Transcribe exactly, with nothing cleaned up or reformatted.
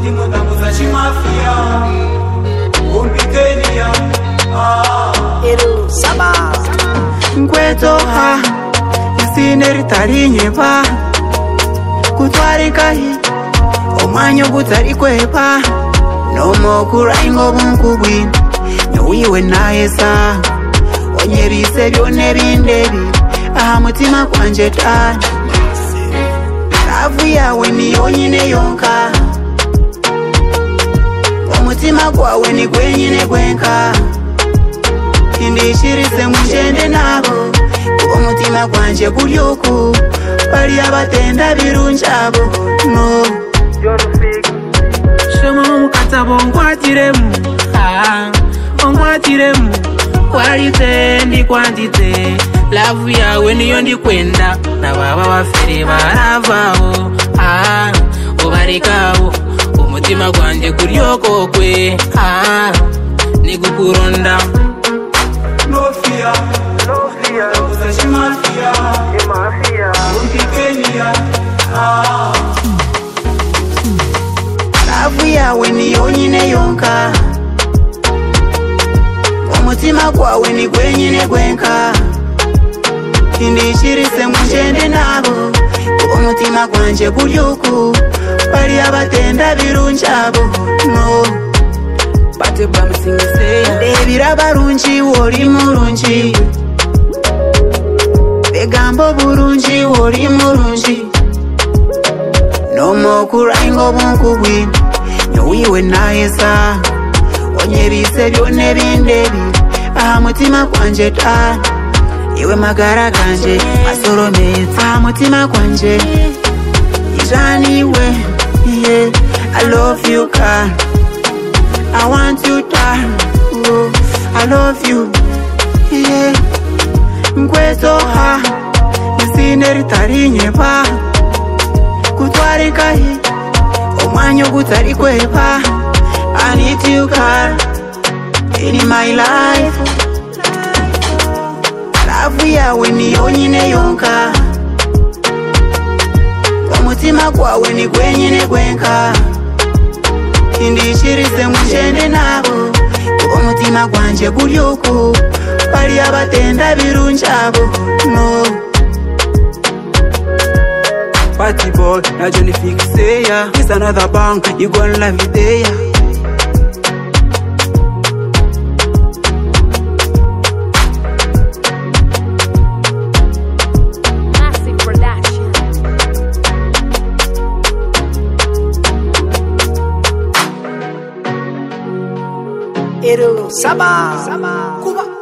Timo tambuza chimafia Umpikenia Ero Saba Nkweto ha Isineri tarinyepa Kutware kahi Omanyo gutari kwepa No more kuraingo bunkubwin Nyowiwe naesa Onyebise byone bindebi Aha mutima kwanje tani Lavu yawe ni yonyine yonka Omutima kwawe ni gwenyine gwenka Indishirise mujende nabo Omutima kwanje kulyoku Bali abatenda birunjabo No Shema mukatabo nkwatiremu Ah, nkwatiremu Kwalite ndi kwantite Lavu yawe niyo ndi kwenda Na baba wafere baravao Ah, obarekawo Umutima gwanje kuryoko kwe Ah, nigukuronda No fear, no fear Tambuza chimafia Chimafia Umpikenia Lavu yawe ni yonyine yonka Omutima kwawe ni gwenyine gwenka Indishirise mujende nabo Omutima kwanje kulyuku Bali abatenda birunjabo No Bate bamusingiseya Debira barunji wori murunji Begambo burunji wori murunji No more kuraingo bunkubwin Nyowiwe naesa Onyebise byone bindebi Aha mutima kwanje tani Iwe magara kanje Masoro meza Aha mutima kwanje Ijaniwe Yeah I love you girl I want you darling oh, I love you Yeah Nkweto ha Isineri tarinyepa Kutware kahi Omanyo gutari kwepa I need you girl In my life Lavu yawe ni yonyine yonka Omutima kwawe ni gwenyine gwenka Indishirise mujende nabo Omutima gwanje kulyuku Bali abatenda birunjabo No Party boy, na Johnny Fixeya It's another bang, you gon' love it there Ero Saba Kuba